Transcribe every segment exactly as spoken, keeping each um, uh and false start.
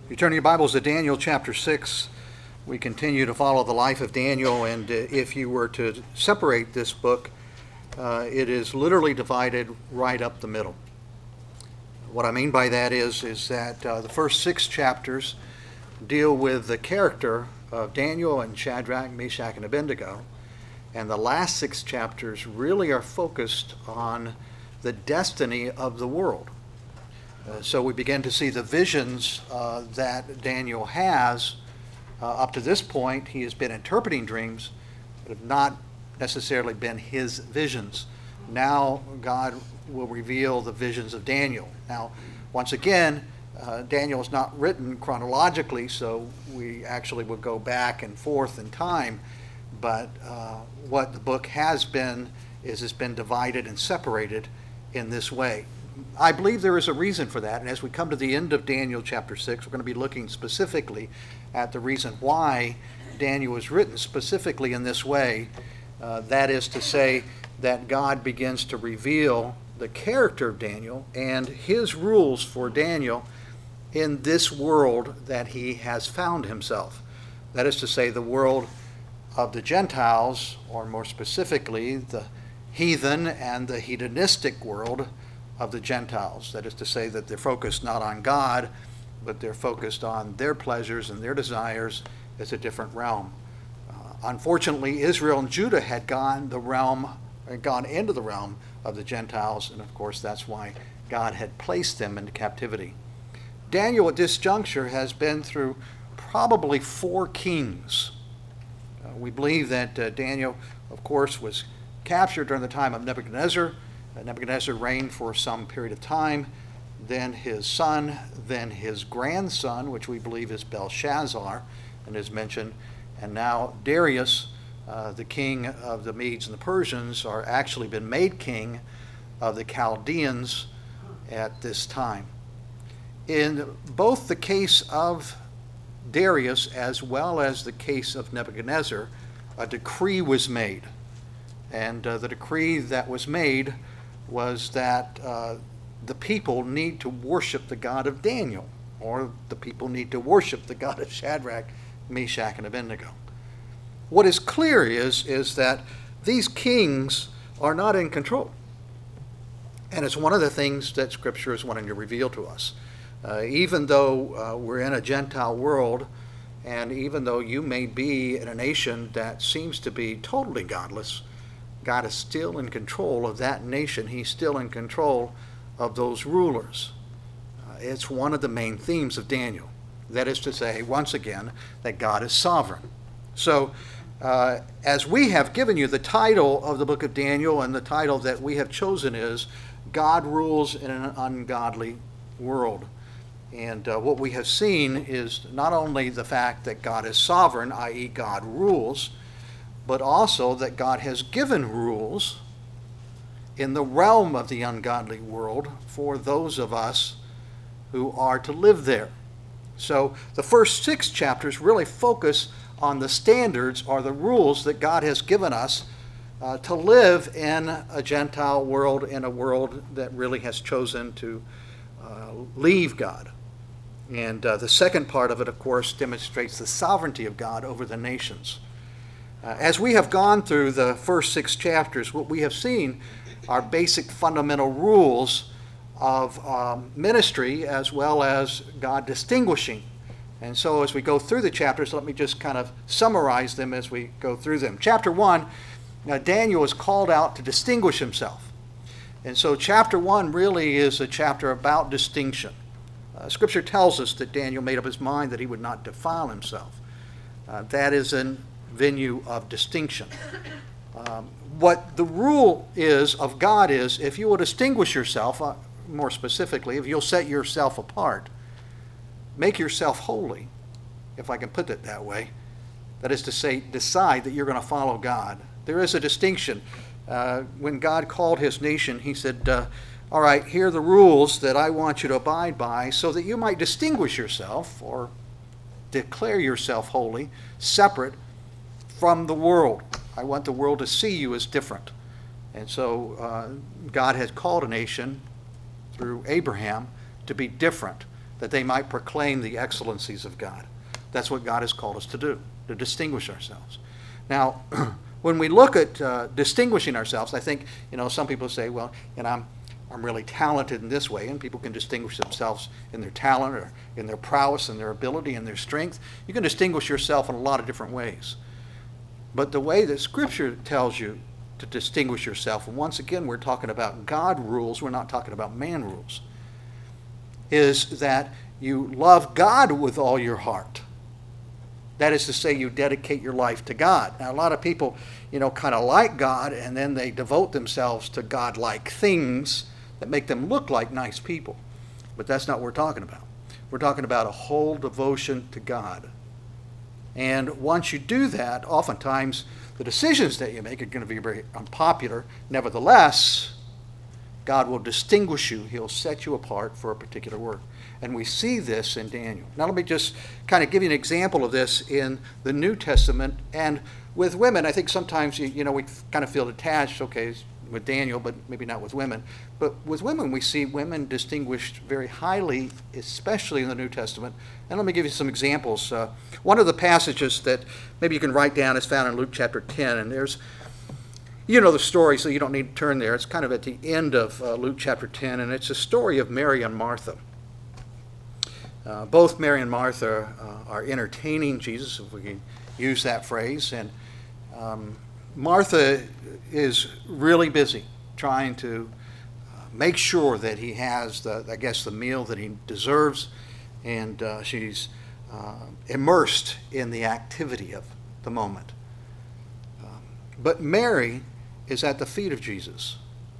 You turn your Bibles to Daniel chapter six. We continue to follow the life of Daniel, and uh, if you were to separate this book, uh, it is literally divided right up the middle. What I mean by that is, is that uh, the first six chapters deal with the character of Daniel and Shadrach, Meshach, and Abednego, and the last six chapters really are focused on the destiny of the world. Uh, so we begin to see the visions uh, that Daniel has. Uh, up to this point, he has been interpreting dreams, but have not necessarily been his visions. Now God will reveal the visions of Daniel. Now, once again, uh, Daniel is not written chronologically, so we actually would go back and forth in time. But uh, what the book has been is it's been divided and separated in this way. I believe there is a reason for that, and as we come to the end of Daniel chapter six, we're going to be looking specifically at the reason why Daniel was written specifically in this way. Uh, that is to say that God begins to reveal the character of Daniel and his rules for Daniel in this world that he has found himself. That is to say, the world of the Gentiles, or more specifically, the heathen and the hedonistic world of the Gentiles. That is to say that they're focused not on God, but they're focused on their pleasures and their desires as a different realm. Uh, unfortunately, Israel and Judah had gone the realm, had gone into the realm of the Gentiles, and of course that's why God had placed them into captivity. Daniel at this juncture has been through probably four kings. Uh, we believe that uh, Daniel, of course, was captured during the time of Nebuchadnezzar. Nebuchadnezzar reigned for some period of time, then his son, then his grandson, which we believe is Belshazzar, and is mentioned, and now Darius, uh, the king of the Medes and the Persians, are actually been made king of the Chaldeans at this time. In both the case of Darius as well as the case of Nebuchadnezzar, a decree was made, and uh, the decree that was made was that uh, the people need to worship the God of Daniel, or the people need to worship the God of Shadrach, Meshach, and Abednego. What is clear is, is that these kings are not in control. And it's one of the things that Scripture is wanting to reveal to us. Uh, even though uh, we're in a Gentile world, and even though you may be in a nation that seems to be totally godless, God is still in control of that nation. He's still in control of those rulers. Uh, it's one of the main themes of Daniel. That is to say, once again, that God is sovereign. So, uh, as we have given you the title of the book of Daniel, and the title that we have chosen is God Rules in an Ungodly World. And uh, what we have seen is not only the fact that God is sovereign, that is God rules, but also that God has given rules in the realm of the ungodly world for those of us who are to live there. So the first six chapters really focus on the standards or the rules that God has given us uh, to live in a Gentile world, in a world that really has chosen to uh, leave God. And uh, the second part of it, of course, demonstrates the sovereignty of God over the nations. Uh, as we have gone through the first six chapters, what we have seen are basic fundamental rules of um, ministry as well as God distinguishing. And so as we go through the chapters, let me just kind of summarize them as we go through them. Chapter one, uh, Daniel is called out to distinguish himself. And so chapter one really is a chapter about distinction. Uh, Scripture tells us that Daniel made up his mind that he would not defile himself. Uh, that is an venue of distinction. Um, what the rule is of God is, if you will distinguish yourself, uh, more specifically, if you'll set yourself apart, make yourself holy, if I can put it that way, that is to say, decide that you're going to follow God. There is a distinction. Uh, when God called his nation, he said, uh, all right, here are the rules that I want you to abide by so that you might distinguish yourself or declare yourself holy, separate from the world. I want the world to see you as different. And so uh, God has called a nation through Abraham to be different, that they might proclaim the excellencies of God. That's what God has called us to do, to distinguish ourselves. Now, when we look at uh, distinguishing ourselves, I think, you know, some people say, well, you know, I'm, I'm really talented in this way, and people can distinguish themselves in their talent or in their prowess and their ability and their strength. You can distinguish yourself in a lot of different ways. But the way that Scripture tells you to distinguish yourself, and once again, we're talking about God rules, we're not talking about man rules, is that you love God with all your heart. That is to say, you dedicate your life to God. Now, a lot of people, you know, kind of like God, and then they devote themselves to God-like things that make them look like nice people. But that's not what we're talking about. We're talking about a whole devotion to God. And once you do that, oftentimes the decisions that you make are going to be very unpopular. Nevertheless, God will distinguish you. He'll set you apart for a particular work. And we see this in Daniel. Now let me just kind of give you an example of this in the New Testament. And with women, I think sometimes, you, you know, we kind of feel detached, okay, with Daniel, but maybe not with women. But with women, we see women distinguished very highly, especially in the New Testament. And let me give you some examples. Uh, one of the passages that maybe you can write down is found in Luke chapter ten. And there's, you know the story, so you don't need to turn there. It's kind of at the end of uh, Luke chapter ten, and it's a story of Mary and Martha. Uh, both Mary and Martha uh, are entertaining Jesus, if we can use that phrase. And um, Martha is really busy trying to uh, make sure that he has, the, I guess, the meal that he deserves. And uh, she's uh, immersed in the activity of the moment. Um, but Mary is at the feet of Jesus.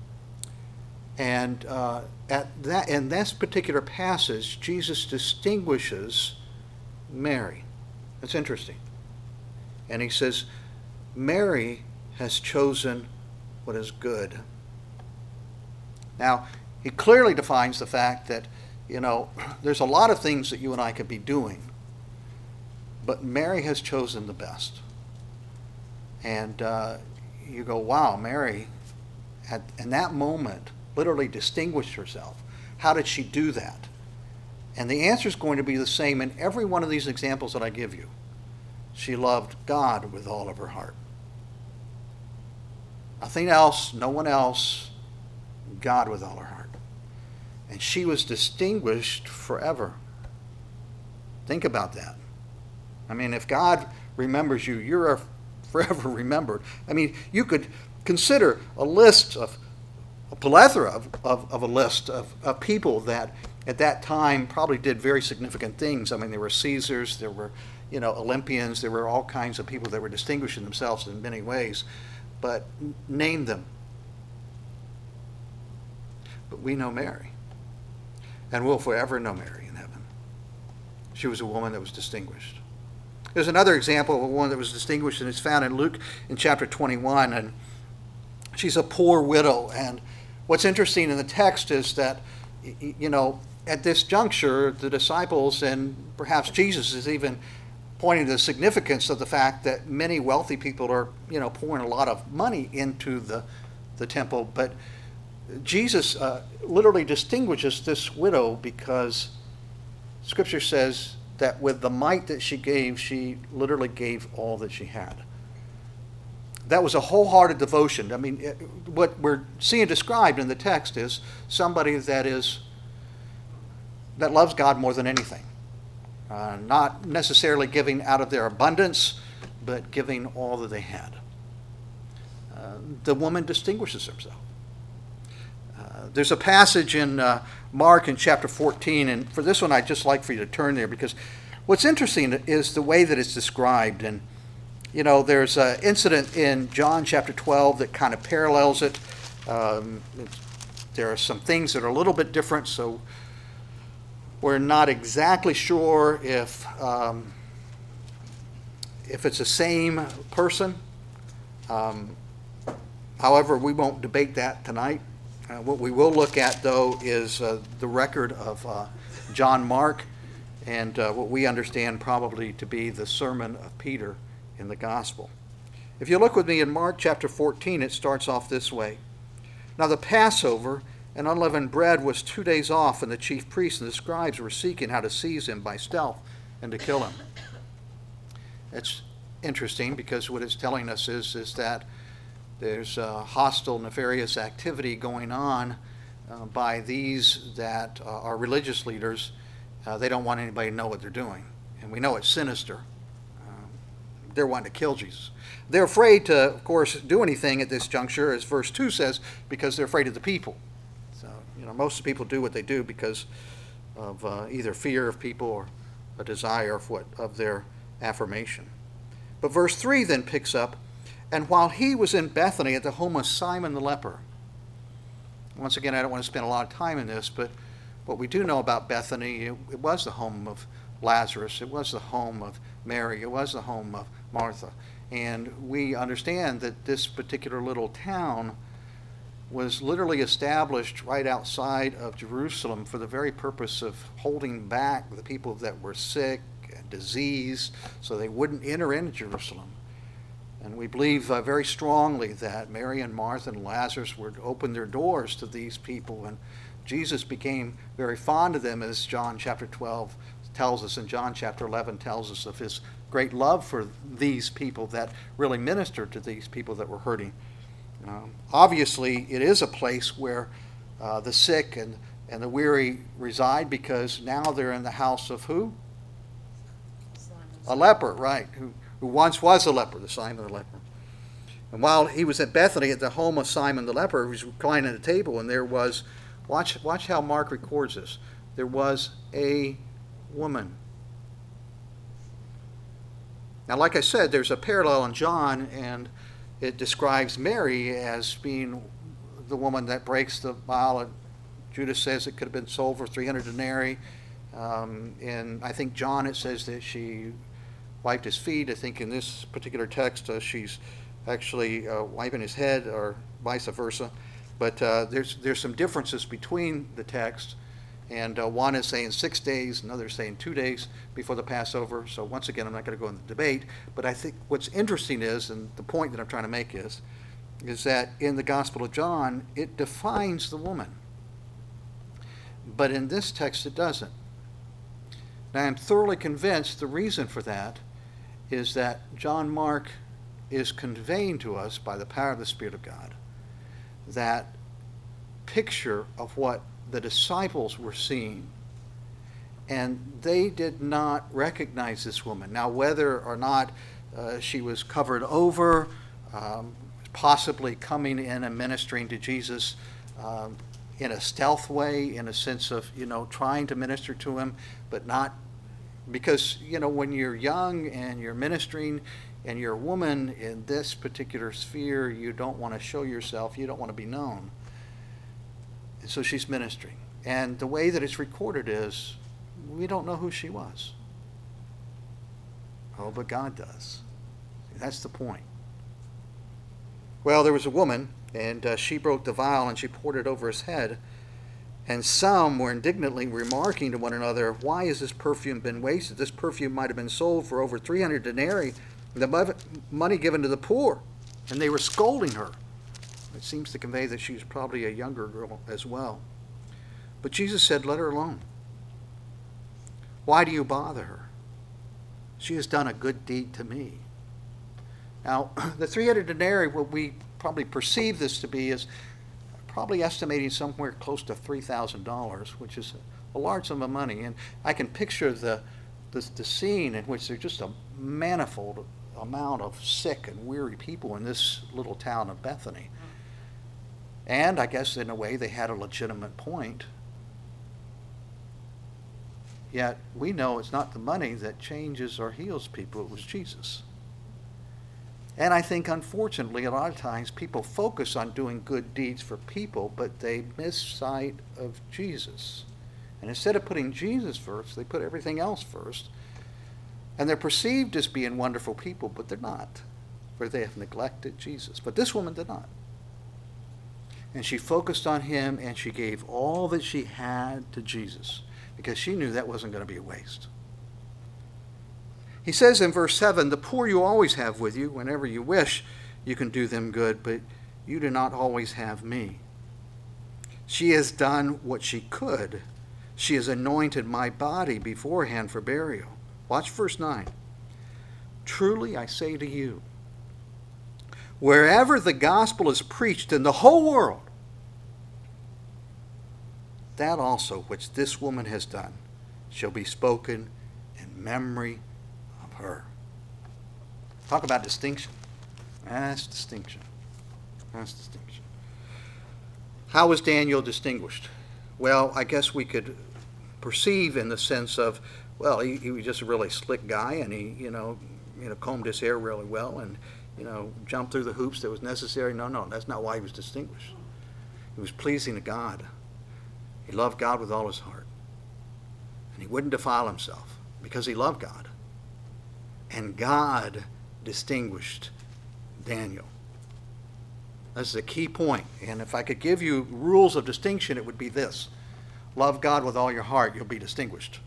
And uh, at that, in this particular passage, Jesus distinguishes Mary. That's interesting. And he says, Mary has chosen what is good. Now, he clearly defines the fact that, you know, there's a lot of things that you and I could be doing, but Mary has chosen the best. And uh, you go, wow, Mary, at, in that moment, literally distinguished herself. How did she do that? And the answer is going to be the same in every one of these examples that I give you. She loved God with all of her heart. Nothing else, no one else, God with all her heart. And she was distinguished forever. Think about that. I mean, if God remembers you, you're forever remembered. I mean, you could consider a list of a plethora of, of, of a list of, of people that at that time probably did very significant things. I mean, there were Caesars, there were, you know, Olympians, there were all kinds of people that were distinguishing themselves in many ways. But name them. But we know Mary. And we'll forever know Mary in heaven. She was a woman that was distinguished. There's another example of a woman that was distinguished, and it's found in Luke in chapter twenty-one. And she's a poor widow. And what's interesting in the text is that, you know, at this juncture, the disciples and perhaps Jesus is even pointing to the significance of the fact that many wealthy people are, you know, pouring a lot of money into the, the temple. But Jesus uh, literally distinguishes this widow because Scripture says that with the mite that she gave, she literally gave all that she had. That was a wholehearted devotion. I mean, what we're seeing described in the text is somebody that is that loves God more than anything. Uh, not necessarily giving out of their abundance, but giving all that they had. Uh, the woman distinguishes herself. Uh, there's a passage in uh, Mark in chapter fourteen, and for this one I'd just like for you to turn there, because what's interesting is the way that it's described. And you know, there's an incident in John chapter twelve that kind of parallels it. Um, there are some things that are a little bit different, so we're not exactly sure if um, if it's the same person. Um, however, we won't debate that tonight. Uh, what we will look at, though, is uh, the record of uh, John Mark and uh, what we understand probably to be the sermon of Peter in the gospel. If you look with me in Mark chapter fourteen, it starts off this way. Now the Passover And unleavened bread was two days off, and the chief priests and the scribes were seeking how to seize him by stealth and to kill him. It's interesting because what it's telling us is, is that there's a hostile, nefarious activity going on uh, by these that uh, are religious leaders. Uh, they don't want anybody to know what they're doing. And we know it's sinister. Um, they're wanting to kill Jesus. They're afraid to, of course, do anything at this juncture, as verse two says, because they're afraid of the people. So, you know, most people do what they do because of uh, either fear of people or a desire of, what, of their affirmation. But verse three then picks up, and while he was in Bethany at the home of Simon the leper. Once again, I don't want to spend a lot of time in this, but what we do know about Bethany, it, it was the home of Lazarus. It was the home of Mary. It was the home of Martha. And we understand that this particular little town was literally established right outside of Jerusalem for the very purpose of holding back the people that were sick and diseased so they wouldn't enter into Jerusalem. And we believe uh, very strongly that Mary and Martha and Lazarus would open their doors to these people, and Jesus became very fond of them, as John chapter twelve tells us, and John chapter eleven tells us of his great love for these people that really ministered to these people that were hurting. Um, obviously, it is a place where uh, the sick and, and the weary reside, because now they're in the house of who? A leper, right, who who once was a leper, the Simon the leper. And while he was at Bethany at the home of Simon the leper, he was reclining at a table, and there was, watch, watch how Mark records this, there was a woman. Now, like I said, there's a parallel in John, and it describes Mary as being the woman that breaks the vial. Judas says it could have been sold for three hundred denarii. Um, and I think John, it says that she wiped his feet. I think in this particular text, uh, she's actually uh, wiping his head, or vice versa. But uh, there's there's some differences between the texts, and uh, one is saying six days, another is saying two days before the Passover. So once again, I'm not going to go into the debate. But I think what's interesting is, and the point that I'm trying to make is, is that in the Gospel of John, it defines the woman. But in this text, it doesn't. Now, I'm thoroughly convinced the reason for that is that John Mark is conveying to us by the power of the Spirit of God that picture of what the disciples were seeing. And they did not recognize this woman. Now, whether or not uh, she was covered over, um, possibly coming in and ministering to Jesus um, in a stealth way, in a sense of, you know, trying to minister to him, but not, because, you know, when you're young and you're ministering and you're a woman in this particular sphere, you don't want to show yourself, you don't want to be known. And so she's ministering. And the way that it's recorded is, we don't know who she was. Oh, but God does. That's the point. Well, there was a woman, and uh, she broke the vial and she poured it over his head. And some were indignantly remarking to one another, why has this perfume been wasted? This perfume might have been sold for over three hundred denarii, the money given to the poor. And they were scolding her. It seems to convey that she was probably a younger girl as well. But Jesus said, let her alone. Why do you bother her? She has done a good deed to me. Now, the three hundred denarii, what we probably perceive this to be, is probably estimating somewhere close to three thousand dollars, which is a large sum of money. And I can picture the, the, the scene in which there's just a manifold amount of sick and weary people in this little town of Bethany. And I guess in a way they had a legitimate point. Yet we know it's not the money that changes or heals people, it was Jesus. And I think, unfortunately, a lot of times people focus on doing good deeds for people, but they miss sight of Jesus. And instead of putting Jesus first, they put everything else first. And they're perceived as being wonderful people, but they're not, for they have neglected Jesus. But this woman did not. And she focused on him, and she gave all that she had to Jesus, because she knew that wasn't going to be a waste. He says in verse seven, the poor you always have with you. Whenever you wish, you can do them good, but you do not always have me. She has done what she could. She has anointed my body beforehand for burial. Watch verse nine. Truly I say to you, wherever the gospel is preached in the whole world, that also which this woman has done shall be spoken in memory of her. Talk about distinction. That's distinction. That's distinction. How was Daniel distinguished? Well, I guess we could perceive in the sense of, well, he, he was just a really slick guy, and he, you know, you know, combed his hair really well, and, you know, jumped through the hoops that was necessary. No, no, that's not why he was distinguished. He was pleasing to God. He loved God with all his heart. And he wouldn't defile himself because he loved God. And God distinguished Daniel. This is a key point. And if I could give you rules of distinction, it would be this. Love God with all your heart, you'll be distinguished.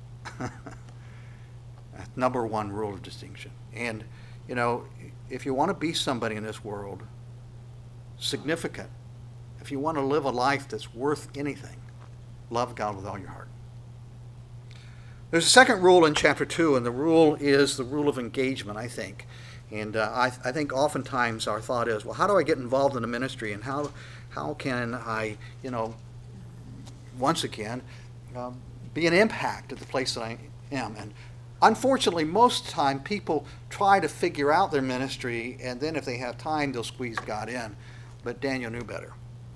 Number one rule of distinction. And, you know, if you want to be somebody in this world, significant, if you want to live a life that's worth anything, love God with all your heart. There's a second rule in chapter two, and the rule is the rule of engagement, I think. And uh, I, I think oftentimes our thought is, well, how do I get involved in the ministry, and how how can I, you know, once again, um, be an impact at the place that I am? And unfortunately, most of the time, people try to figure out their ministry, and then if they have time, they'll squeeze God in. But Daniel knew better.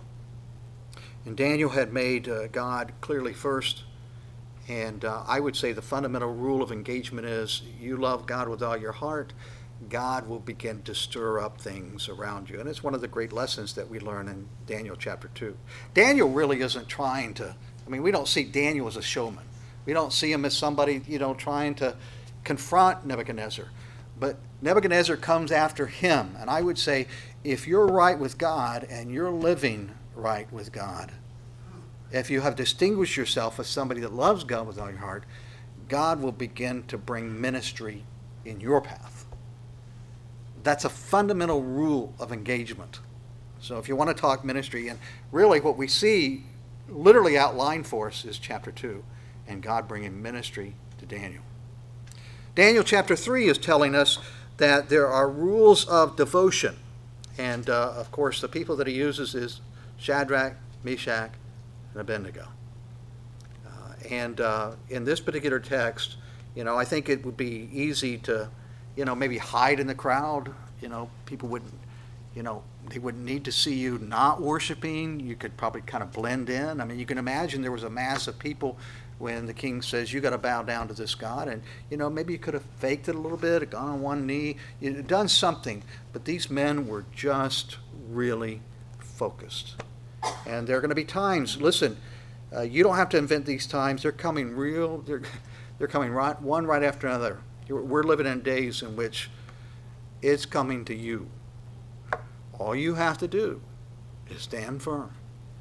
And Daniel had made uh, God clearly first. And uh, I would say the fundamental rule of engagement is you love God with all your heart, God will begin to stir up things around you. And it's one of the great lessons that we learn in Daniel chapter two. Daniel really isn't trying to, I mean, we don't see Daniel as a showman. We don't see him as somebody, you know, trying to confront Nebuchadnezzar. But Nebuchadnezzar comes after him. And I would say, if you're right with God and you're living right with God, if you have distinguished yourself as somebody that loves God with all your heart, God will begin to bring ministry in your path. That's a fundamental rule of engagement. So if you want to talk ministry, and really what we see literally outlined for us is chapter two, and God bringing ministry to Daniel. Daniel chapter three is telling us that there are rules of devotion. And uh, of course, the people that he uses is Shadrach, Meshach, and Abednego. Uh, and uh, in this particular text, you know, I think it would be easy to, you know, maybe hide in the crowd. You know, people wouldn't, you know, they wouldn't need to see you not worshiping. You could probably kind of blend in. I mean, you can imagine there was a mass of people when the king says, you got to bow down to this God. And, you know, maybe you could have faked it a little bit, gone on one knee, you'd done something. But these men were just really focused. And there are going to be times, listen, uh, you don't have to invent these times. They're coming real, they're, they're coming right, one right after another. You're, we're living in days in which it's coming to you. All you have to do is stand firm.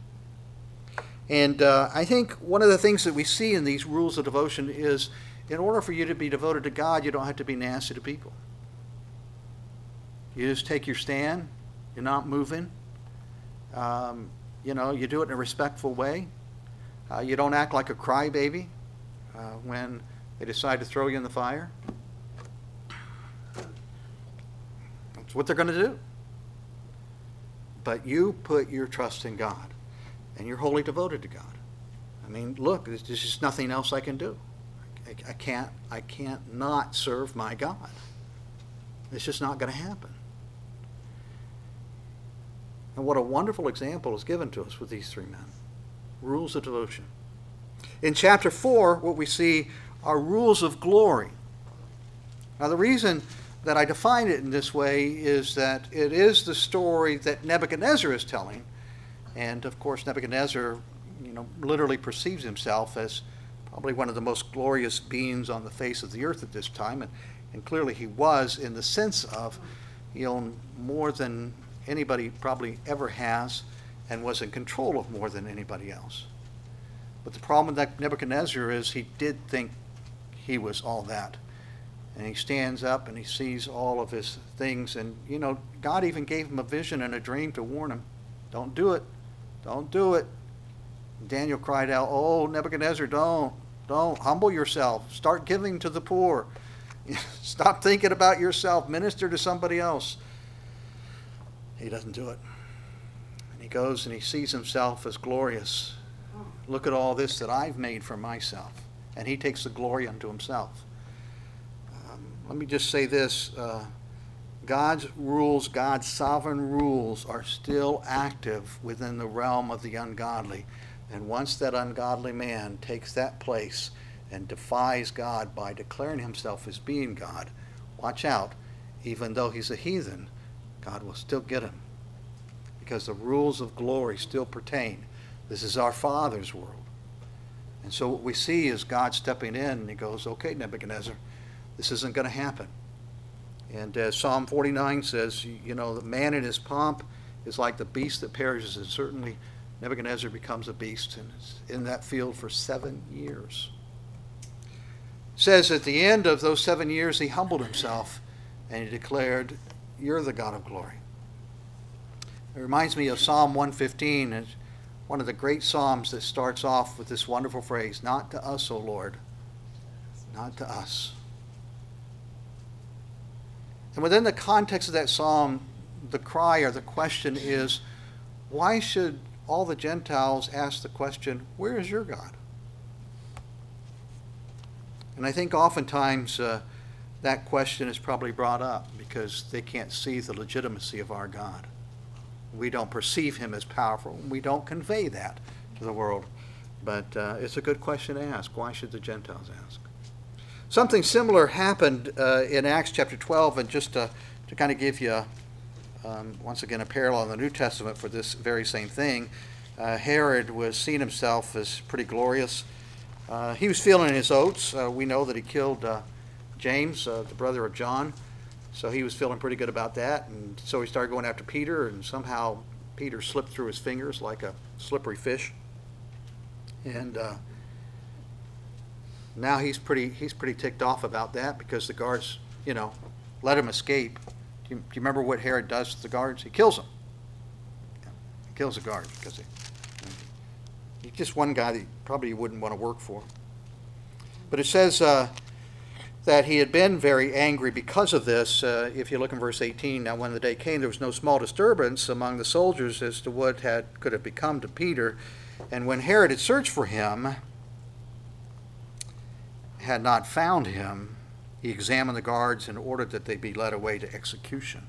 And uh, I think one of the things that we see in these rules of devotion is in order for you to be devoted to God, you don't have to be nasty to people. You just take your stand. You're not moving. Um, You know, you do it in a respectful way. Uh, you don't act like a crybaby uh, when they decide to throw you in the fire. That's what they're going to do. But you put your trust in God, and you're wholly devoted to God. I mean, look, there's just nothing else I can do. I, I can't, I can't not serve my God. It's just not going to happen. And what a wonderful example is given to us with these three men. Rules of devotion. In chapter four, what we see are rules of glory. Now, the reason that I define it in this way is that it is the story that Nebuchadnezzar is telling. And, of course, Nebuchadnezzar, you know, literally perceives himself as probably one of the most glorious beings on the face of the earth at this time. And, and clearly he was, in the sense of he owned more than anybody probably ever has, and was in control of more than anybody else. But the problem with Nebuchadnezzar is he did think he was all that. And he stands up and he sees all of his things. And, you know, God even gave him a vision and a dream to warn him. Don't do it. Don't do it. Daniel cried out, "Oh, Nebuchadnezzar, don't, don't, humble yourself. Start giving to the poor. Stop thinking about yourself. Minister to somebody else." He doesn't do it. And he goes and he sees himself as glorious. Look at all this that I've made for myself. And he takes the glory unto himself. Um, let me just say this. Uh, God's rules, God's sovereign rules are still active within the realm of the ungodly. And once that ungodly man takes that place and defies God by declaring himself as being God, watch out. Even though he's a heathen, God will still get him. Because the rules of glory still pertain. This is our Father's world. And so what we see is God stepping in and he goes, "Okay, Nebuchadnezzar, this isn't going to happen." And as Psalm forty-nine says, you know, the man in his pomp is like the beast that perishes. And certainly Nebuchadnezzar becomes a beast and is in that field for seven years. It says at the end of those seven years, he humbled himself and he declared, "You're the God of glory." It reminds me of Psalm one fifteen. It's one of the great psalms that starts off with this wonderful phrase, "Not to us, O Lord, not to us." And within the context of that psalm, the cry or the question is, why should all the Gentiles ask the question, "Where is your God?" And I think oftentimes uh, that question is probably brought up because they can't see the legitimacy of our God. We don't perceive him as powerful. We don't convey that to the world. But uh, it's a good question to ask. Why should the Gentiles ask? Something similar happened uh, in Acts chapter twelve, and just to, to kind of give you, um, once again, a parallel in the New Testament for this very same thing. Uh, Herod was seeing himself as pretty glorious. Uh, he was feeling his oats. Uh, we know that he killed uh, James, uh, the brother of John. So he was feeling pretty good about that. And so he started going after Peter, and somehow Peter slipped through his fingers like a slippery fish. And uh, now he's pretty he's pretty ticked off about that because the guards, you know, let him escape. Do you, do you remember what Herod does to the guards? He kills them. Yeah, he kills the guards because he, he's just one guy that probably wouldn't want to work for. But it says uh, that he had been very angry because of this. Uh, if you look in verse eighteen, now when the day came, there was no small disturbance among the soldiers as to what had could have become to Peter. And when Herod had searched for him, had not found him, he examined the guards and ordered that they be led away to execution.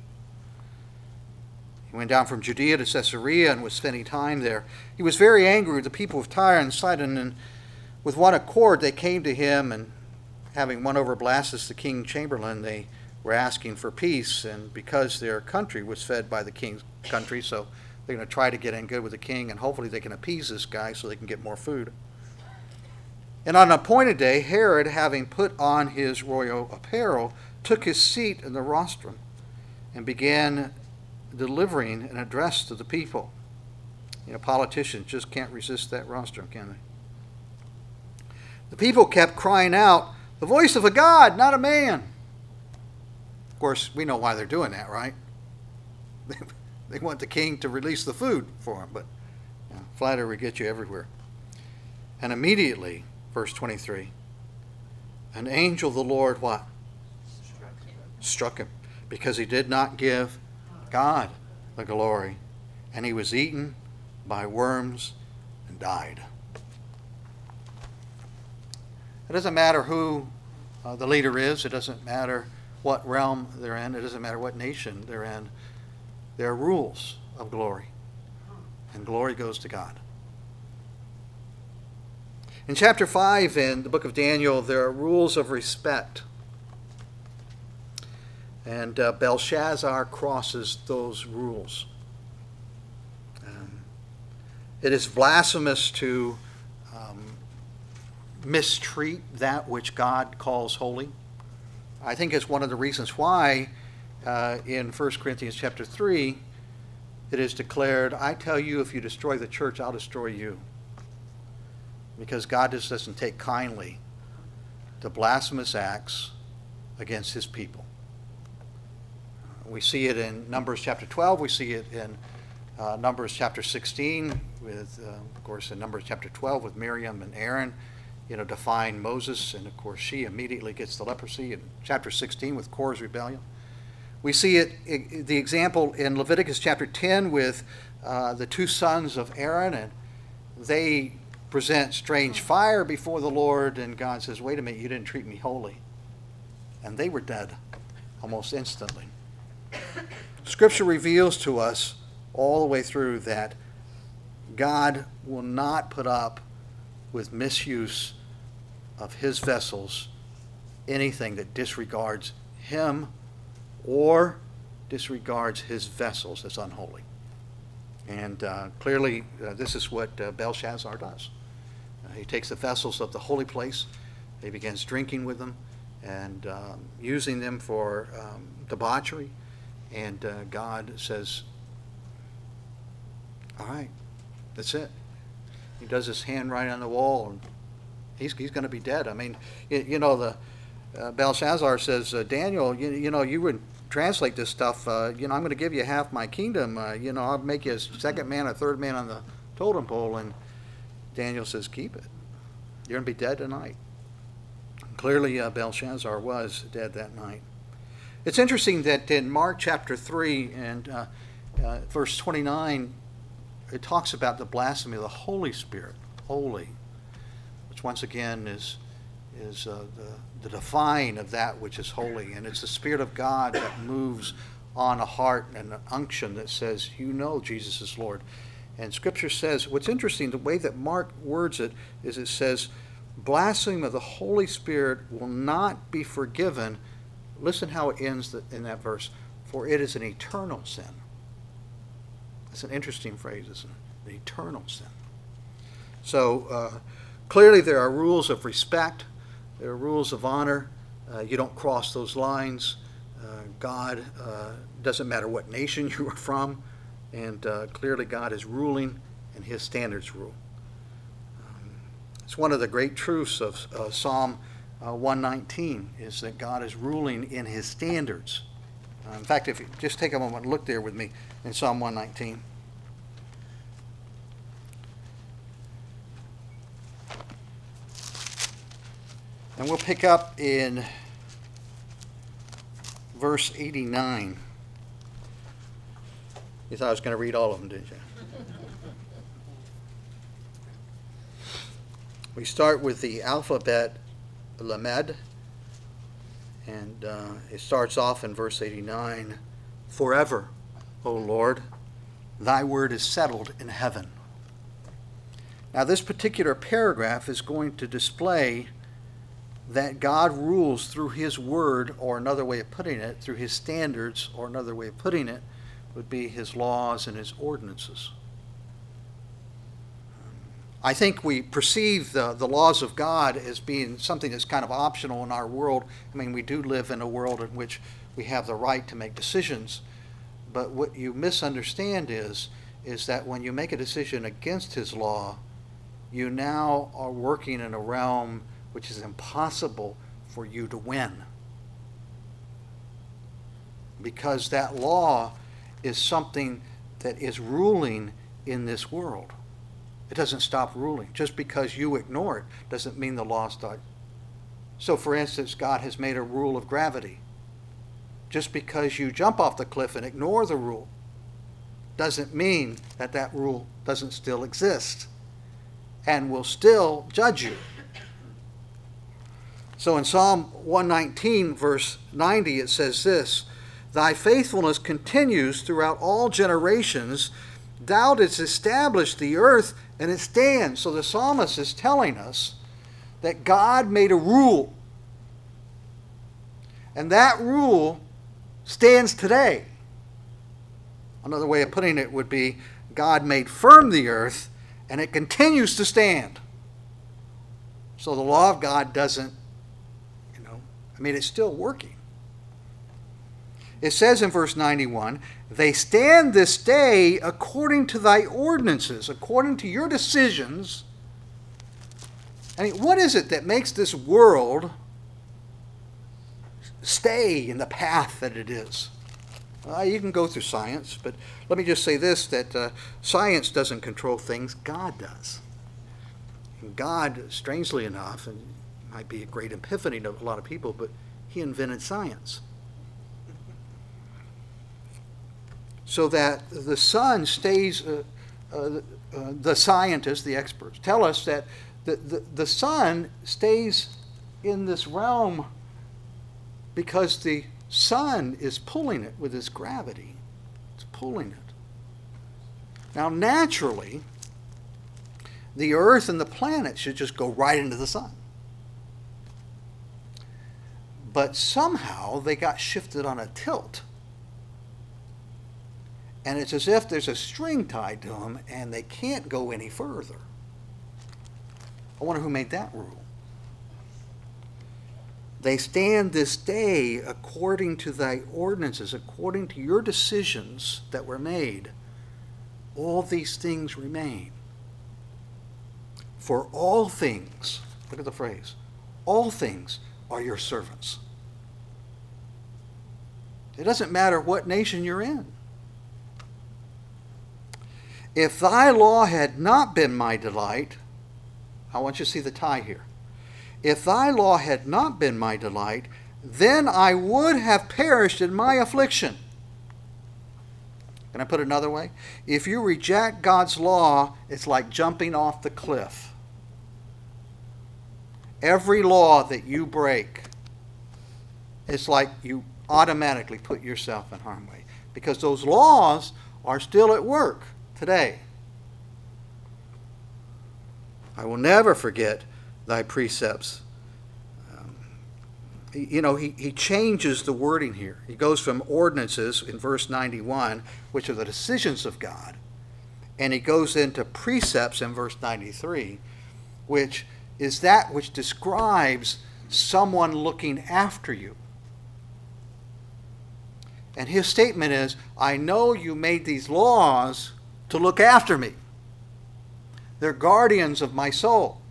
He went down from Judea to Caesarea and was spending time there. He was very angry with the people of Tyre and Sidon, and with one accord they came to him, and having won over Blastus the king chamberlain, they were asking for peace, and because their country was fed by the king's country, so they're going to try to get in good with the king, and hopefully they can appease this guy so they can get more food. And on an appointed day, Herod, having put on his royal apparel, took his seat in the rostrum and began delivering an address to the people. You know, politicians just can't resist that rostrum, can they? The people kept crying out, "The voice of a God, not a man." Of course, we know why they're doing that, right? They, they want the king to release the food for them, but you know, flattery will get you everywhere. And immediately, verse twenty-three, an angel of the Lord, what? Struck him. Struck him, because he did not give God the glory. And he was eaten by worms and died. It doesn't matter who uh, the leader is. It doesn't matter what realm they're in. It doesn't matter what nation they're in. There are rules of glory. And glory goes to God. In chapter five in the book of Daniel, there are rules of respect. And uh, Belshazzar crosses those rules. Um, it is blasphemous to um, mistreat that which God calls holy. I think it's one of the reasons why uh, in First Corinthians chapter three, it is declared, "I tell you, if you destroy the church, I'll destroy you." Because God just doesn't take kindly to blasphemous acts against his people. We see it in Numbers chapter twelve. We see it in uh, Numbers chapter sixteen with, uh, of course, in Numbers chapter twelve with Miriam and Aaron, you know, defying Moses, and of course she immediately gets the leprosy. In chapter sixteen with Korah's rebellion. We see it, it the example in Leviticus chapter ten with uh, the two sons of Aaron, and they present strange fire before the Lord, and God says, wait a minute, you didn't treat me holy. And they were dead almost instantly. Scripture reveals to us all the way through that God will not put up with misuse of his vessels, anything that disregards him or disregards his vessels as unholy. And uh, clearly, uh, this is what uh, Belshazzar does. Uh, he takes the vessels of the holy place, he begins drinking with them, and um, using them for um, debauchery. And uh, God says, all right, that's it. He does his hand right on the wall, and he's, he's going to be dead. I mean, you, you know, the uh, Belshazzar says, uh, Daniel, you, you know, you would translate this stuff, uh, you know, I'm going to give you half my kingdom. Uh, you know, I'll make you a second man, a third man on the totem pole. And Daniel says, keep it. You're going to be dead tonight. Clearly, uh, Belshazzar was dead that night. It's interesting that in Mark chapter three and uh, uh, verse twenty-nine, it talks about the blasphemy of the Holy Spirit, holy, which once again is is uh, the, the defying of that which is holy. And it's the Spirit of God that moves on a heart and an unction that says, you know Jesus is Lord. And Scripture says, what's interesting, the way that Mark words it, is it says, blasphemy of the Holy Spirit will not be forgiven. Listen how it ends in that verse. For it is an eternal sin. That's an interesting phrase, isn't it? An eternal sin. So uh, clearly there are rules of respect. There are rules of honor. Uh, you don't cross those lines. Uh, God, uh, doesn't matter what nation you are from. And uh, clearly God is ruling, and his standards rule. It's one of the great truths of uh, Psalm uh, one nineteen is that God is ruling in his standards. Uh, in fact, if you just take a moment and look there with me in Psalm one nineteen. And we'll pick up in verse eighty-nine. You thought I was going to read all of them, didn't you? We start with the alphabet Lamed, and uh, it starts off in verse eighty-nine. Forever, O Lord, thy word is settled in heaven. Now this particular paragraph is going to display that God rules through his word, or another way of putting it, through his standards, or another way of putting it would be his laws and his ordinances. I think we perceive the, the laws of God as being something that's kind of optional in our world. I mean, we do live in a world in which we have the right to make decisions. But what you misunderstand is, is that when you make a decision against his law, you now are working in a realm which is impossible for you to win. Because that law is something that is ruling in this world. It doesn't stop ruling. Just because you ignore it doesn't mean the law starts. So, for instance, God has made a rule of gravity. Just because you jump off the cliff and ignore the rule doesn't mean that that rule doesn't still exist and will still judge you. So in Psalm one nineteen, verse ninety, it says this, thy faithfulness continues throughout all generations. Thou didst establish the earth, and it stands. So the psalmist is telling us that God made a rule. And that rule stands today. Another way of putting it would be, God made firm the earth, and it continues to stand. So the law of God doesn't, you know, I mean, it's still working. It says in verse ninety-one, they stand this day according to thy ordinances, according to your decisions. I mean, what is it that makes this world stay in the path that it is? Uh, you can go through science, but let me just say this, that uh, science doesn't control things, God does. And God, strangely enough, and it might be a great epiphany to a lot of people, but he invented science. So that the sun stays, uh, uh, uh, the scientists, the experts, tell us that the, the, the sun stays in this realm because the sun is pulling it with its gravity. It's pulling it. Now, naturally, the earth and the planet should just go right into the sun. But somehow they got shifted on a tilt. And it's as if there's a string tied to them and they can't go any further. I wonder who made that rule. They stand this day according to thy ordinances, according to your decisions that were made. All these things remain. For all things, look at the phrase, all things are your servants. It doesn't matter what nation you're in. If thy law had not been my delight, I want you to see the tie here. If thy law had not been my delight, then I would have perished in my affliction. Can I put it another way? If you reject God's law, it's like jumping off the cliff. Every law that you break, it's like you automatically put yourself in harm's way. Because those laws are still at work today. I will never forget thy precepts. Um, you know, he, he changes the wording here. He goes from ordinances in verse ninety-one, which are the decisions of God, and he goes into precepts in verse ninety-three, which is that which describes someone looking after you. And his statement is, I know you made these laws to look after me. They're guardians of my soul.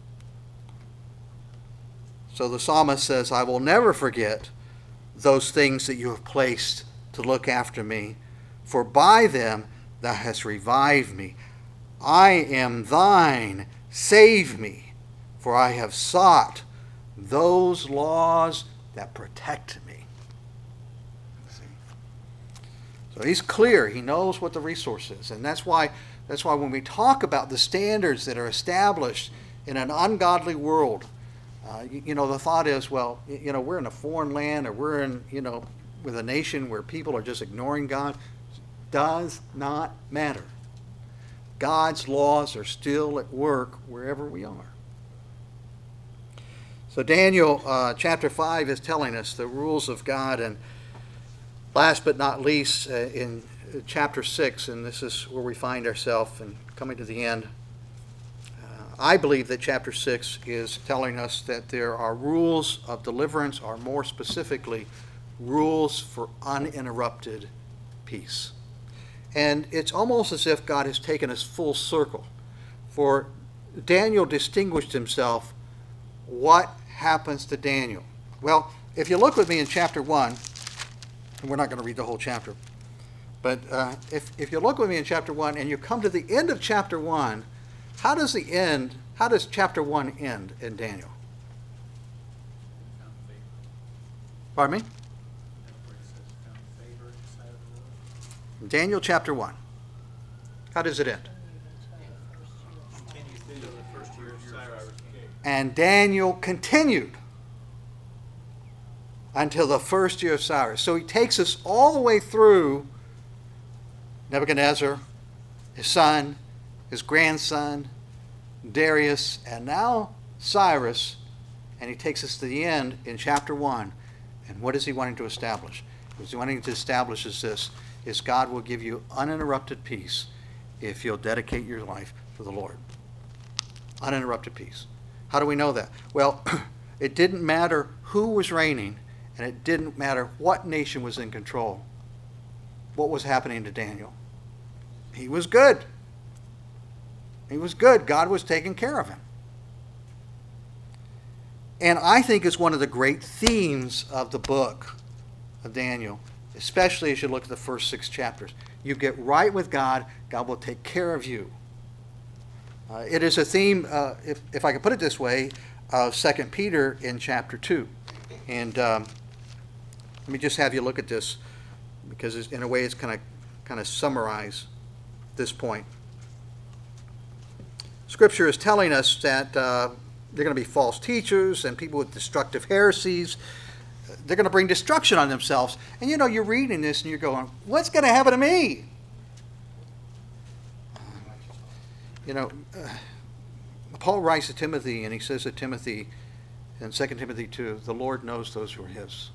So the psalmist says, I will never forget those things that you have placed to look after me, for by them thou hast revived me. I am thine, save me, for I have sought those laws that protect me. So he's clear. He knows what the resource is. And that's why, that's why when we talk about the standards that are established in an ungodly world, uh, you, you know, the thought is, well, you know, we're in a foreign land, or we're in, you know, with a nation where people are just ignoring God. Does not matter. God's laws are still at work wherever we are. So Daniel uh, chapter five is telling us the rules of God. And last but not least, uh, in chapter six, and this is where we find ourselves and coming to the end, uh, I believe that chapter six is telling us that there are rules of deliverance, or more specifically, rules for uninterrupted peace. And it's almost as if God has taken us full circle. For Daniel distinguished himself. What happens to Daniel? Well, if you look with me in chapter one, and we're not going to read the whole chapter, but uh, if, if you look with me in chapter one and you come to the end of chapter one, how does the end, how does chapter one end in Daniel? Pardon me? Daniel chapter one. How does it end? And Daniel continued until the first year of Cyrus. So he takes us all the way through Nebuchadnezzar, his son, his grandson, Darius, and now Cyrus. And he takes us to the end in chapter one. And what is he wanting to establish? What he's wanting to establish is this, is God will give you uninterrupted peace if you'll dedicate your life to the Lord. Uninterrupted peace. How do we know that? Well, it didn't matter who was reigning, and it didn't matter what nation was in control. What was happening to Daniel? He was good. He was good. God was taking care of him. And I think it's one of the great themes of the book of Daniel especially as you look at the first six chapters. You get right with God, God will take care of you. Uh, it is a theme, uh, if, if I could put it this way, of Second Peter in chapter two. And um, let me just have you look at this, because it's, in a way it's kind of kind of summarize this point. Scripture is telling us that uh, there are going to be false teachers and people with destructive heresies. They're going to bring destruction on themselves. And you know, you're reading this and you're going, what's going to happen to me? You know, uh, Paul writes to Timothy, and he says to Timothy in Second Timothy two, the Lord knows those who are his.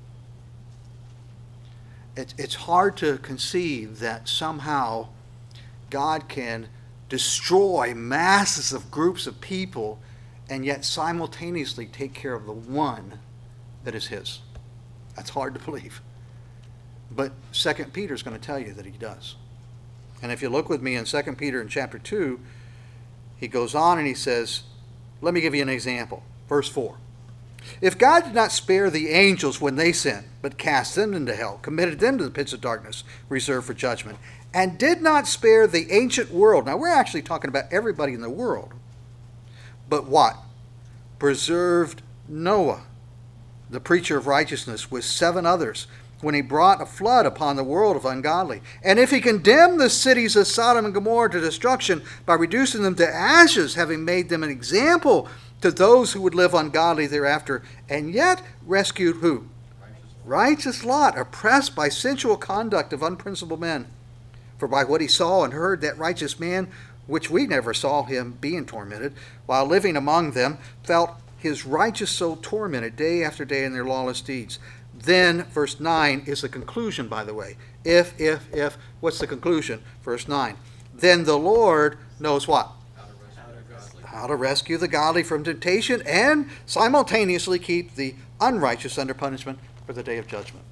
It's, it's hard to conceive that somehow God can destroy masses of groups of people and yet simultaneously take care of the one that is his. That's hard to believe. But Second Peter is going to tell you that he does. And if you look with me in Second Peter in chapter two, he goes on and he says, let me give you an example. Verse four. If God did not spare the angels when they sinned, but cast them into hell, committed them to the pits of darkness reserved for judgment, and did not spare the ancient world. Now, we're actually talking about everybody in the world. But what? Preserved Noah, the preacher of righteousness, with seven others, when he brought a flood upon the world of ungodly. And if he condemned the cities of Sodom and Gomorrah to destruction by reducing them to ashes, having made them an example to those who would live ungodly thereafter, and yet rescued who? Righteous Lot, oppressed by sensual conduct of unprincipled men. For by what he saw and heard, that righteous man, which we never saw him being tormented, while living among them, felt his righteous soul tormented day after day in their lawless deeds. Then, verse nine is the conclusion, by the way. If, if, if, what's the conclusion? Verse nine. Then the Lord knows what? How to rescue the godly from temptation and simultaneously keep the unrighteous under punishment for the day of judgment.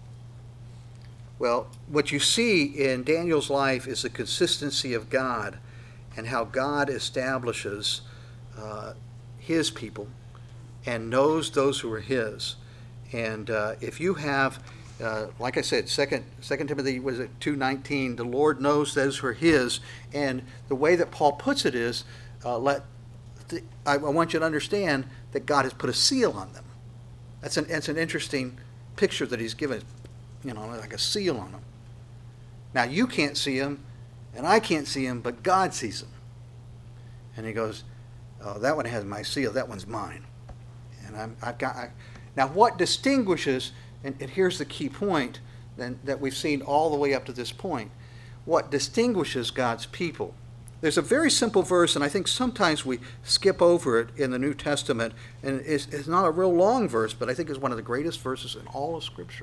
Well, what you see in Daniel's life is the consistency of God and how God establishes uh, his people and knows those who are his. And uh, if you have, uh, like I said, Second, Second Timothy was it two nineteen, the Lord knows those who are his. And the way that Paul puts it is, uh, let the, I, I want you to understand that God has put a seal on them. That's an, that's an interesting picture that he's given, you know, like a seal on them. Now, you can't see them, and I can't see them, but God sees them. And he goes, oh, that one has my seal, that one's mine. And I'm, I've got... I, Now, what distinguishes, and, and here's the key point then, that we've seen all the way up to this point, what distinguishes God's people. There's a very simple verse, and I think sometimes we skip over it in the New Testament, and it's, it's not a real long verse, but I think it's one of the greatest verses in all of Scripture.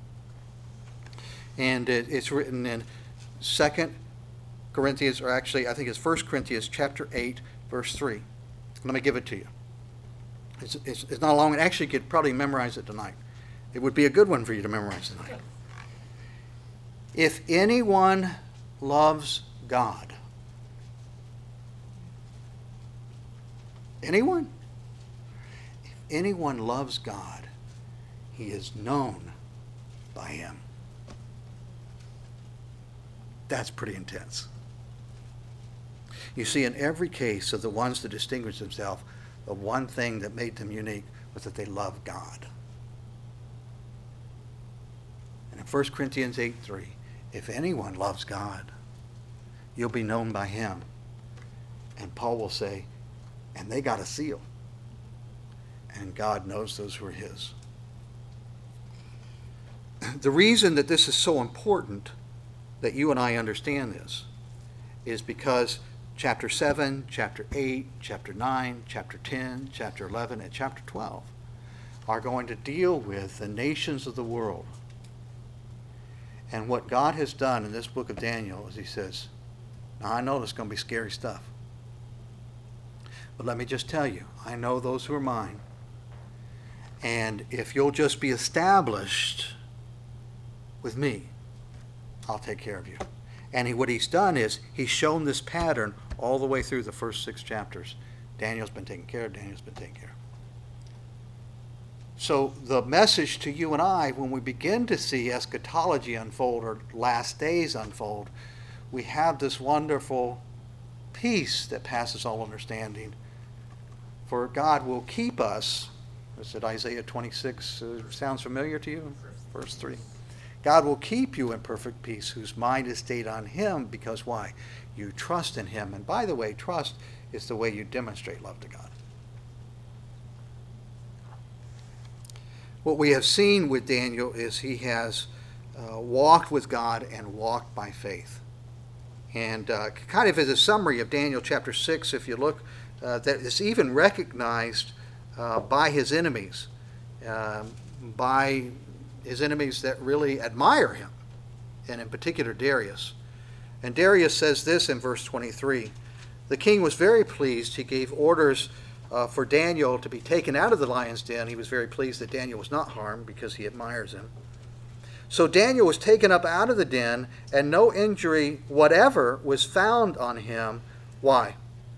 And it, it's written in Second Corinthians, or actually I think it's First Corinthians chapter eight, verse three. Let me give it to you. It's, it's, it's not long, and actually you could probably memorize it tonight. It would be a good one for you to memorize tonight. If anyone loves God, anyone? If anyone loves God, he is known by him. That's pretty intense. You see, in every case of the ones that distinguish themselves, the one thing that made them unique was that they loved God. And in First Corinthians eight three, if anyone loves God, you'll be known by him. And Paul will say, and they got a seal. And God knows those who are his. The reason that this is so important that you and I understand this is because chapter seven, chapter eight, chapter nine, chapter ten, chapter eleven, and chapter twelve are going to deal with the nations of the world. And what God has done in this book of Daniel is he says, now I know there's going to be scary stuff. But let me just tell you, I know those who are mine. And if you'll just be established with me, I'll take care of you. And he, what he's done is he's shown this pattern all the way through the first six chapters. Daniel's been taken care of. Daniel's been taken care of. So the message to you and I, when we begin to see eschatology unfold or last days unfold, we have this wonderful peace that passes all understanding. For God will keep us. Is it Isaiah twenty-six? Uh, sounds familiar to you? Verse three. God will keep you in perfect peace, whose mind is stayed on him, because why? You trust in him. And by the way, trust is the way you demonstrate love to God. What we have seen with Daniel is he has uh, walked with God and walked by faith. And uh, kind of as a summary of Daniel chapter six, if you look, uh, that is even recognized uh, by his enemies, uh, by his enemies that really admire him, and in particular Darius. And Darius says this in verse twenty-three. The king was very pleased. He gave orders uh, for Daniel to be taken out of the lion's den. He was very pleased that Daniel was not harmed because he admires him. So Daniel was taken up out of the den, and no injury whatever was found on him. Why?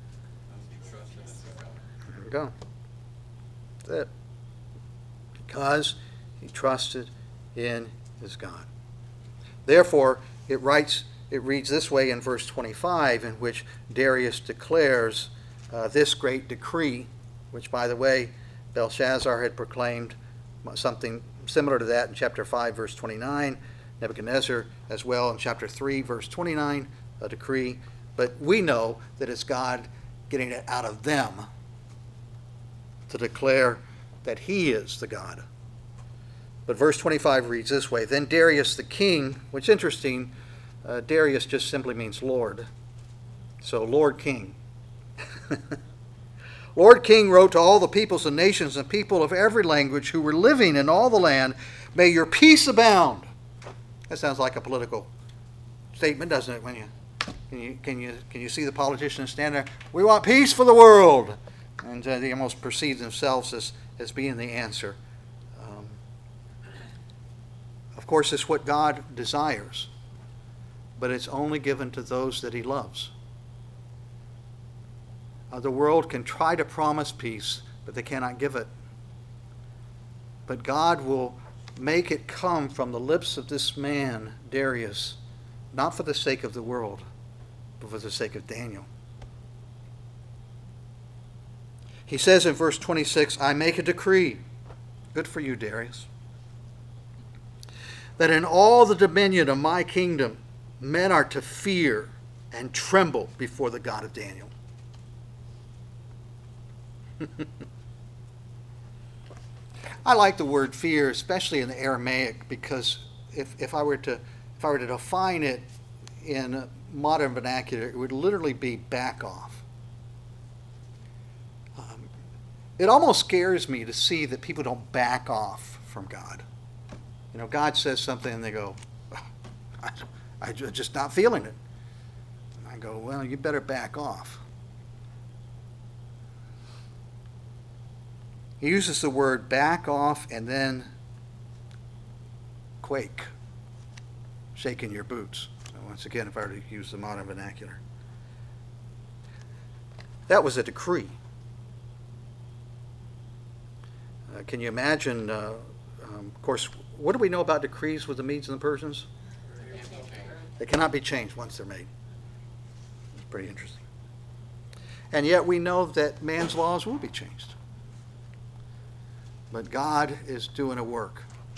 There we go. That's it. Because he trusted in his God. Therefore, it writes, it reads this way in verse twenty-five, in which Darius declares uh, this great decree, which, by the way, Belshazzar had proclaimed something similar to that in chapter five, verse twenty-nine. Nebuchadnezzar as well in chapter three, verse twenty-nine, a decree. But we know that it's God getting it out of them to declare that he is the God. But verse twenty-five reads this way. Then Darius the king, which is interesting, uh, Darius just simply means Lord. So Lord King. Lord King wrote to all the peoples and nations and people of every language who were living in all the land, may your peace abound. That sounds like a political statement, doesn't it? When you can you can you can you see the politicians stand there? We want peace for the world, and uh, they almost perceive themselves as as being the answer. Um, of course, it's what God desires, but it's only given to those that he loves. Uh, the world can try to promise peace, but they cannot give it. But God will make it come from the lips of this man, Darius, not for the sake of the world, but for the sake of Daniel. He says in verse twenty-six, I make a decree, good for you, Darius, that in all the dominion of my kingdom, men are to fear and tremble before the God of Daniel. I like the word fear, especially in the Aramaic, because if, if I were to if I were to define it in modern vernacular, it would literally be back off. Um, it almost scares me to see that people don't back off from God. You know, God says something and they go, I, I'm just not feeling it. And I go, well, you better back off. He uses the word back off and then quake, shaking your boots. So once again, if I were to use the modern vernacular. That was a decree. Uh, can you imagine, uh, um, of course, what do we know about decrees with the Medes and the Persians? They cannot be changed once they're made. It's pretty interesting. And yet we know that man's laws will be changed. But God is doing a work.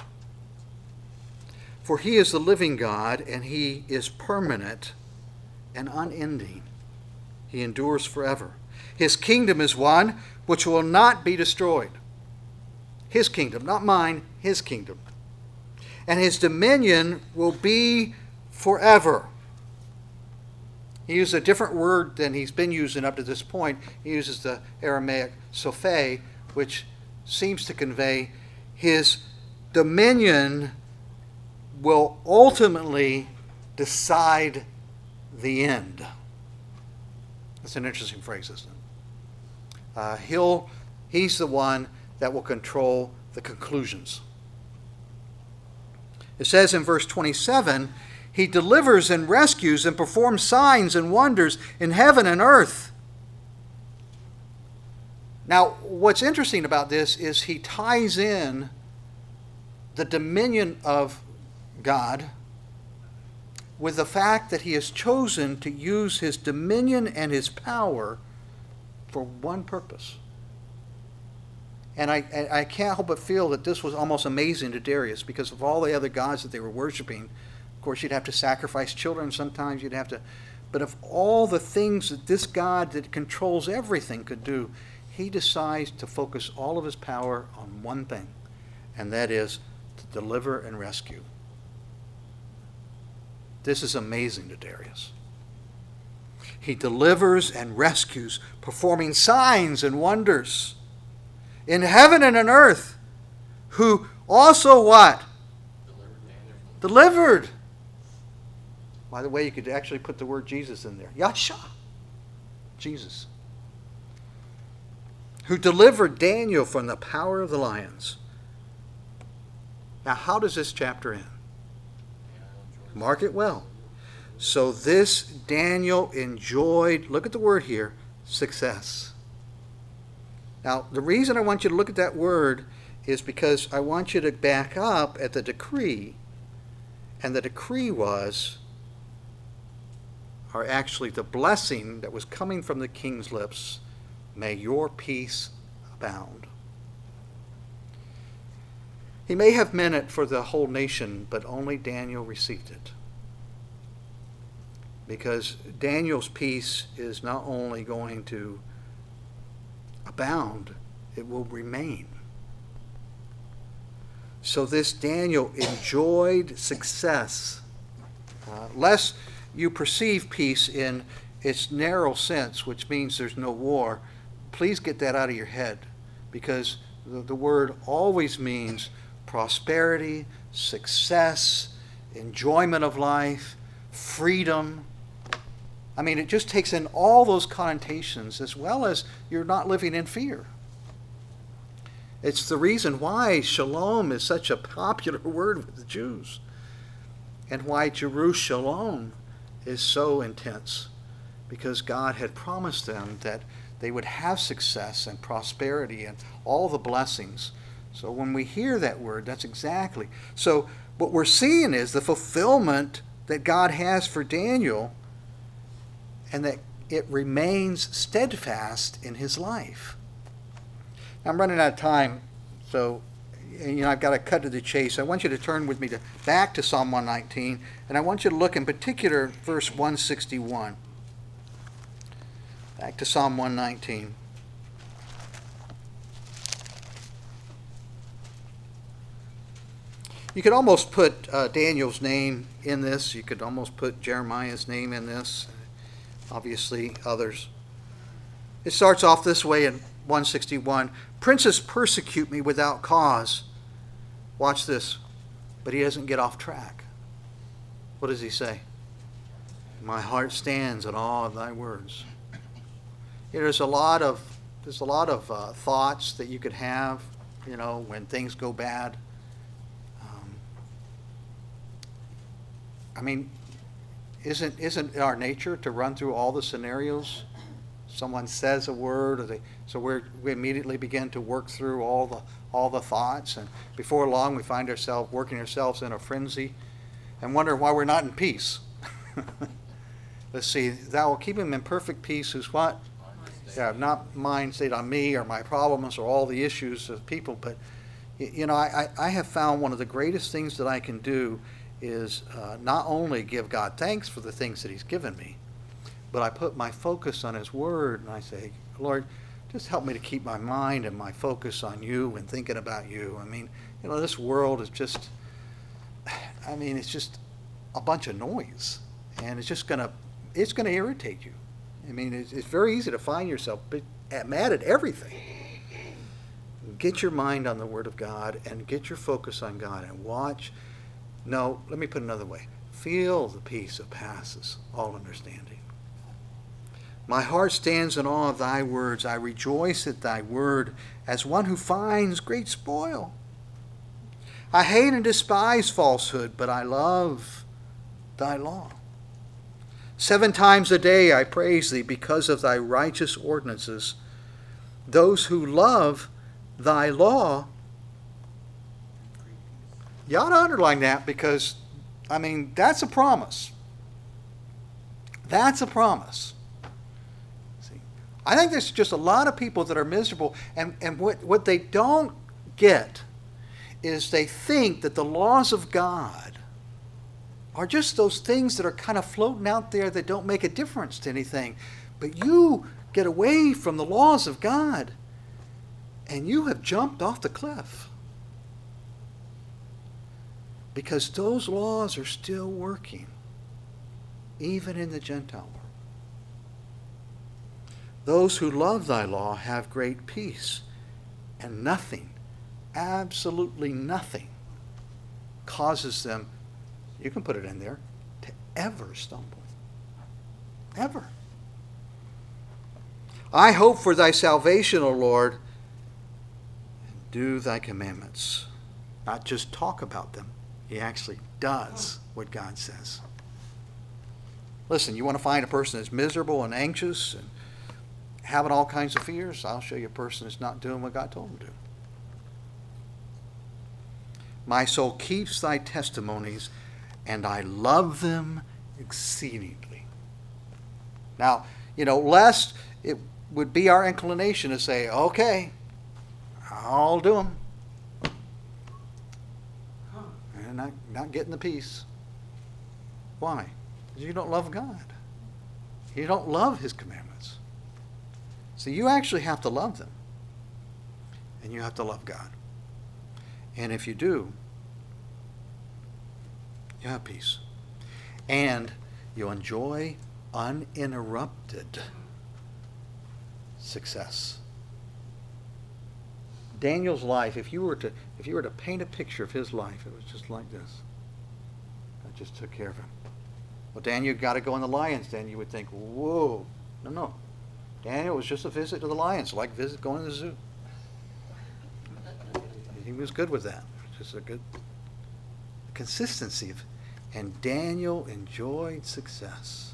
For he is the living God, and he is permanent and unending. He endures forever. His kingdom is one which will not be destroyed. His kingdom, not mine, his kingdom. And his dominion will be forever. He uses a different word than he's been using up to this point. He uses the Aramaic sophē, which seems to convey his dominion will ultimately decide the end. That's an interesting phrase, isn't it? Uh, he'll, he's the one that will control the conclusions. It says in verse twenty-seven, he delivers and rescues and performs signs and wonders in heaven and earth. Now, what's interesting about this is he ties in the dominion of God with the fact that he has chosen to use his dominion and his power for one purpose. And I, I can't help but feel that this was almost amazing to Darius because of all the other gods that they were worshiping. Of course, you'd have to sacrifice children sometimes. You'd have to, but of all the things that this God that controls everything could do, he decides to focus all of his power on one thing, and that is to deliver and rescue. This is amazing to Darius. He delivers and rescues, performing signs and wonders in heaven and on earth, who also what? Delivered. Delivered. By the way, you could actually put the word Jesus in there. Yasha. Jesus. Who delivered Daniel from the power of the lions. Now, how does this chapter end? Mark it well. So this Daniel enjoyed, look at the word here, success. Now, the reason I want you to look at that word is because I want you to back up at the decree. And the decree was, or actually the blessing that was coming from the king's lips, may your peace abound. He may have meant it for the whole nation, but only Daniel received it. Because Daniel's peace is not only going to abound, it will remain. So this Daniel enjoyed success. Uh, lest you perceive peace in its narrow sense, which means there's no war, please get that out of your head, because the, the word always means prosperity, success, enjoyment of life, freedom. I mean, it just takes in all those connotations, as well as you're not living in fear. It's the reason why shalom is such a popular word with the Jews, and why Jerusalem is so intense, because God had promised them that they would have success and prosperity and all the blessings. So when we hear that word, that's exactly. So what we're seeing is the fulfillment that God has for Daniel, and that it remains steadfast in his life. Now, I'm running out of time, so you know I've got to cut to the chase. I want you to turn with me to back to Psalm one nineteen, and I want you to look in particular verse one sixty-one. Back to Psalm one nineteen. You could almost put uh, Daniel's name in this. You could almost put Jeremiah's name in this. Obviously, others. It starts off this way in one sixty-one. Princes persecute me without cause. Watch this. But he doesn't get off track. What does he say? My heart stands in awe of thy words. You know, there's a lot of there's a lot of uh, thoughts that you could have, you know, when things go bad. Um, I mean, isn't isn't it our nature to run through all the scenarios? Someone says a word, or they so we we immediately begin to work through all the all the thoughts, and before long we find ourselves working ourselves in a frenzy, and wonder why we're not in peace. Let's see. Thou will keep him in perfect peace, who's what? Yeah, not mind stayed on me or my problems or all the issues of people, but you know, I, I have found one of the greatest things that I can do is uh, not only give God thanks for the things that he's given me, but I put my focus on his word, and I say, Lord, just help me to keep my mind and my focus on you and thinking about you. I mean, you know, this world is just, I mean, it's just a bunch of noise, and it's just going to, it's going to irritate you. I mean, it's, it's very easy to find yourself mad at everything. Get your mind on the Word of God and get your focus on God and watch. No, let me put it another way. Feel the peace that passes all understanding. My heart stands in awe of thy words. I rejoice at thy word as one who finds great spoil. I hate and despise falsehood, but I love thy law. Seven times a day I praise thee because of thy righteous ordinances. those who love thy law. You ought to underline that because, I mean, that's a promise. That's a promise. See, I think there's just a lot of people that are miserable, and, and what, what they don't get is they think that the laws of God are just those things that are kind of floating out there that don't make a difference to anything. But you get away from the laws of God, and you have jumped off the cliff. Because those laws are still working, even in the Gentile world. Those who love thy law have great peace, and nothing, absolutely nothing, causes them, you can put it in there, to ever stumble. Ever. I hope for thy salvation, O Lord, and do thy commandments. Not just talk about them. He actually does what God says. Listen, you want to find a person that's miserable and anxious and having all kinds of fears? I'll show you a person that's not doing what God told him to do. My soul keeps thy testimonies, and I love them exceedingly. Now, you know, lest it would be our inclination to say, okay, I'll do them. And not, not getting the peace. Why? Because you don't love God. You don't love his commandments. So you actually have to love them. And you have to love God. And if you do, you have peace. And you enjoy uninterrupted success. Daniel's life, if you were to if you were to paint a picture of his life, it was just like this. God just took care of him. Well, Daniel got to go in the lion's den. You would think, whoa. No, no. Daniel was just a visit to the lions, like visit going to the zoo. He was good with that. Just a good consistency. Of, and Daniel enjoyed success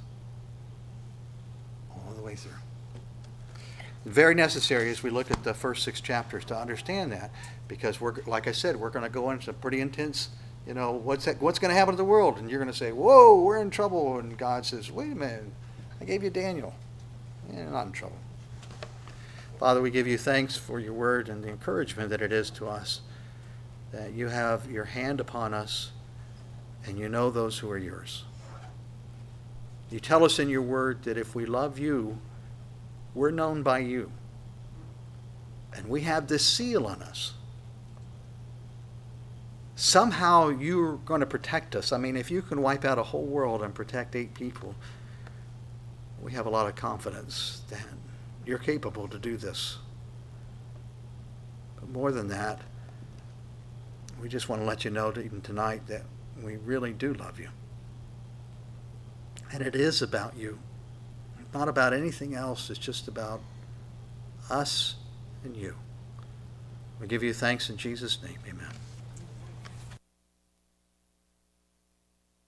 all the way through. Very necessary as we look at the first six chapters to understand that, because we're, like I said, we're going to go into some pretty intense, you know, what's that, what's going to happen to the world, and you're going to say, whoa, we're in trouble, and God says, wait a minute, I gave you Daniel. Yeah, not in trouble. Father, we give you thanks for your word and the encouragement that it is to us, that you have your hand upon us, and you know those who are yours. You tell us in your word that if we love you, we're known by you. And we have this seal on us. Somehow you're going to protect us. I mean, if you can wipe out a whole world and protect eight people, we have a lot of confidence that you're capable to do this. But more than that, we just want to let you know that even tonight that we really do love you. And it is about you. Not about anything else. It's just about us and you. We give you thanks in Jesus' name. Amen.